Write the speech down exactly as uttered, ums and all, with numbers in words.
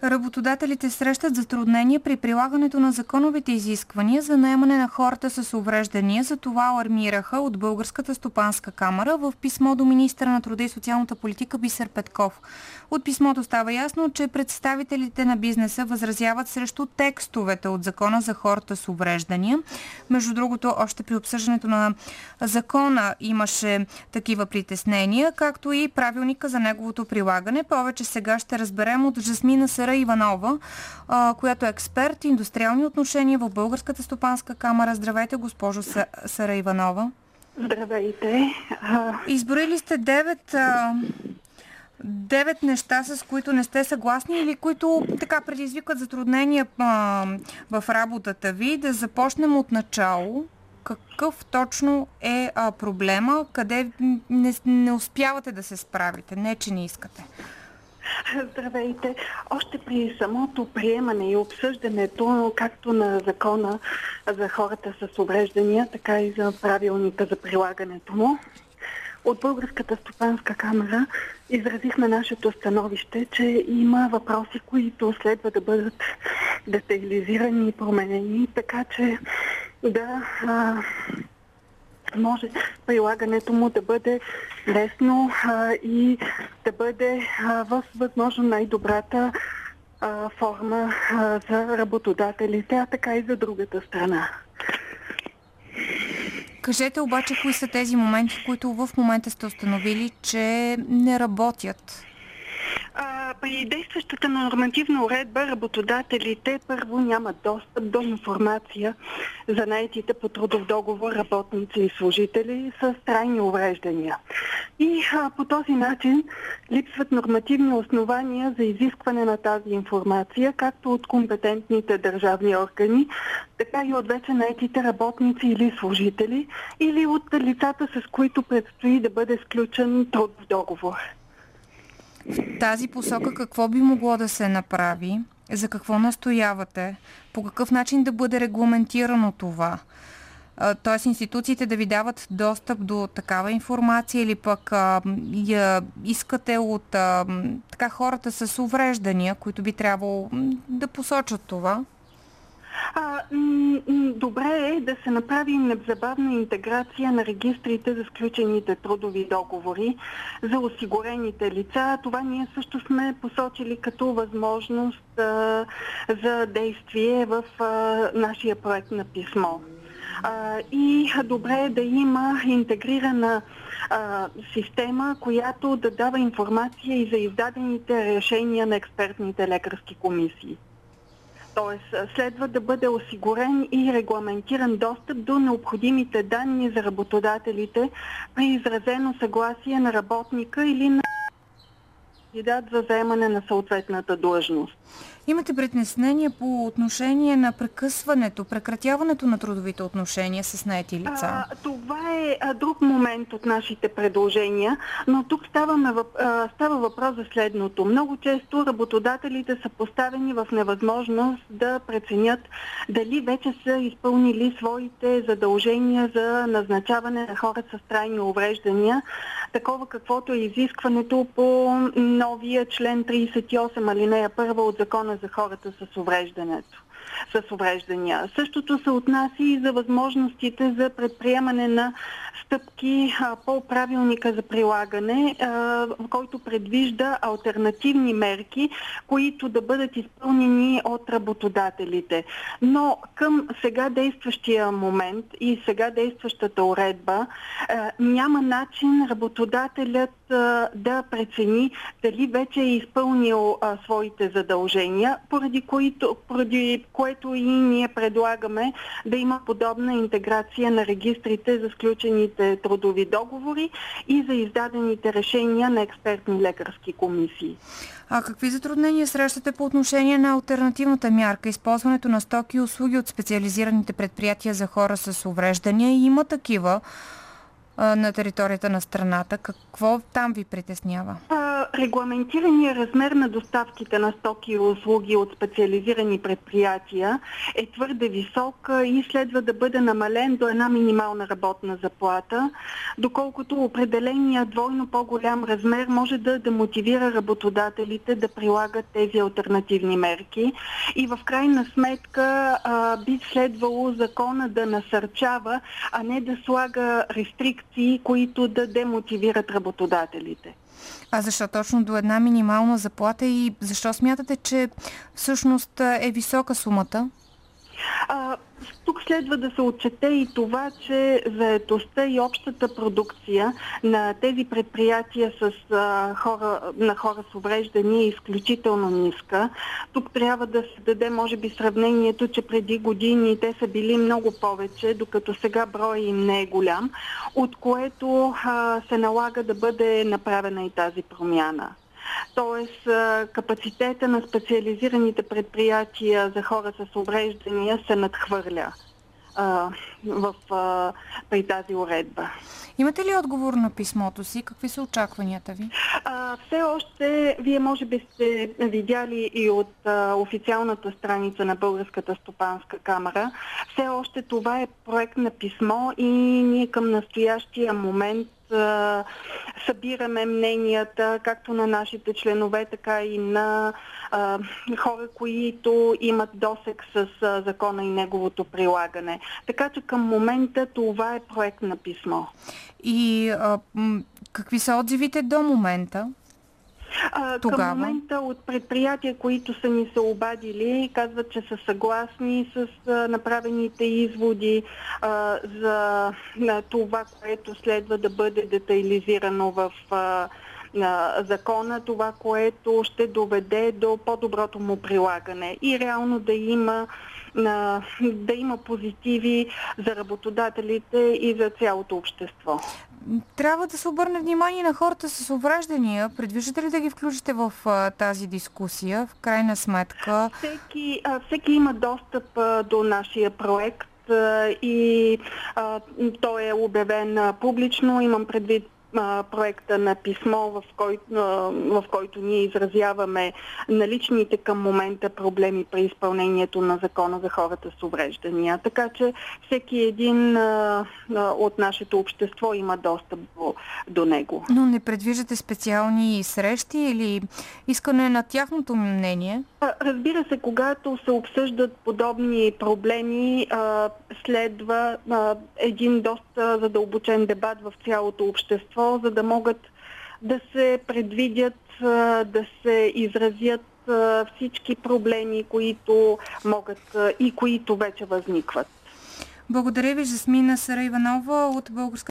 Работодателите срещат затруднения при прилагането на законовите изисквания за наемане на хората с увреждания. За това алармираха от Българската стопанска камара в писмо до министъра на труда и социалната политика Бисер Петков. От писмото става ясно, че представителите на бизнеса възразяват срещу текстовете от Закона за хората с увреждания. Между другото, още при обсъждането на закона имаше такива притеснения, както и правилника за неговото прилагане. Повече сега ще разберем от Жасмина Сара Иванова, която е експерт индустриални отношения в Българската стопанска камара. Здравейте, госпожо Сара Иванова. Здравейте. Изброили сте девет, девет неща, с които не сте съгласни или които така предизвикват затруднения а, в работата ви. Да започнем от начало. Какъв точно е а, проблема? Къде не, не успявате да се справите? Не, че не искате. Здравейте! Още при самото приемане и обсъждането, както на закона за хората с увреждания, така и за правилника за прилагането му, от Българската стопанска камара изразихме нашето становище, че има въпроси, които следва да бъдат детайлизирани и променени, така че да а, може прилагането му да бъде лесно а, и да бъде а, в възможно най-добрата а, форма а, за работодателите, а така и за другата страна. Кажете обаче, кои са тези моменти, които в момента сте установили, че не работят? А, при действащата нормативна уредба работодателите първо нямат достъп до информация за наетите по трудов договор работници и служители с трайни увреждания. И а, по този начин липсват нормативни основания за изискване на тази информация, както от компетентните държавни органи, така и от вече наетите работници или служители, или от лицата, с които предстои да бъде сключен трудов договор. В тази посока какво би могло да се направи? За какво настоявате? По какъв начин да бъде регламентирано това? Тоест институциите да ви дават достъп до такава информация или пък а, я искате от а, така, хората с увреждания, които би трябвало да посочат това? А, м- м- добре е да се направи незабавна интеграция на регистрите за сключените трудови договори за осигурените лица. Това ние също сме посочили като възможност а, за действие в а, нашия проект на писмо. А, и добре е да има интегрирана а, система, която да дава информация и за издадените решения на експертните лекарски комисии. Тоест, следва да бъде осигурен и регламентиран достъп до необходимите данни за работодателите при изразено съгласие на работника или на кандидат за заемане на съответната длъжност. Имате притеснение по отношение на прекъсването, прекратяването на трудовите отношения с наети лица? А, това е а, друг момент от нашите предложения, но тук ставаме, а, става въпрос за следното. Много често работодателите са поставени в невъзможност да преценят дали вече са изпълнили своите задължения за назначаване на хора с трайни увреждания, такова каквото е изискването по новия член тридесет и осем алинея първа от Закона за хората с увреждането, с увреждания. Същото се отнася и за възможностите за предприемане на стъпки а, по правилника за прилагане, а, в който предвижда алтернативни мерки, които да бъдат изпълнени от работодателите. Но към сега действащия момент и сега действащата уредба а, няма начин работодателят а, да прецени дали вече е изпълнил а, своите задължения, поради, които, поради което и ние предлагаме да има подобна интеграция на регистрите за сключените трудови договори и за издадените решения на експертни лекарски комисии. А какви затруднения срещате по отношение на алтернативната мярка, използването на стоки и услуги от специализираните предприятия за хора с увреждания? И има такива. на територията на страната. Какво там ви притеснява? Регламентираният размер на доставките на стоки и услуги от специализирани предприятия е твърде висок и следва да бъде намален до една минимална работна заплата, доколкото определеният двойно по-голям размер може да демотивира работодателите да прилагат тези алтернативни мерки и в крайна сметка би следвало закона да насърчава, а не да слага рестрикции, които да демотивират работодателите. А защо точно до една минимална заплата и защо смятате, че всъщност е висока сумата? А, тук следва да се отчете и това, че заетостта и общата продукция на тези предприятия с а, хора, на хора с увреждания е изключително ниска. Тук трябва да се даде, може би, сравнението, че преди години те са били много повече, докато сега броя им не е голям, от което а, се налага да бъде направена и тази промяна. Тоест, капацитета на специализираните предприятия за хора с увреждания се надхвърля а, в, а, при тази уредба. Имате ли отговор на писмото си? Какви са очакванията ви? А, все още, вие може би сте видяли и от а, официалната страница на Българската стопанска камара, все още това е проект на писмо и ние към настоящия момент събираме мненията както на нашите членове, така и на а, хора, които имат досег с а, закона и неговото прилагане. Така че към момента това е проект на писмо. И а, м- какви са отзивите до момента? А, Тогава? Към момента от предприятия, които са ни се обадили, казват, че са съгласни с а, направените изводи а, за а, това, което следва да бъде детайлизирано в а, на закона, това, което ще доведе до по-доброто му прилагане и реално да има да има позитиви за работодателите и за цялото общество. Трябва да се обърне внимание на хората с увреждания. Предвиждате ли да ги включите в а, тази дискусия? В крайна сметка... Всеки, а, всеки има достъп а, до нашия проект а, и а, той е обявен а, публично. Имам предвид проекта на писмо, в който, в който ние изразяваме наличните към момента проблеми при изпълнението на закона за хората с увреждания. Така че всеки един а, от нашето общество има достъп до, до него. Но не предвиждате специални срещи или искане на тяхното мнение? Разбира се, когато се обсъждат подобни проблеми, а, следва а, един доста задълбочен дебат в цялото общество, за да могат да се предвидят, да се изразят всички проблеми, които могат и които вече възникват. Благодаря ви, Жасмина Сараиванова от Българска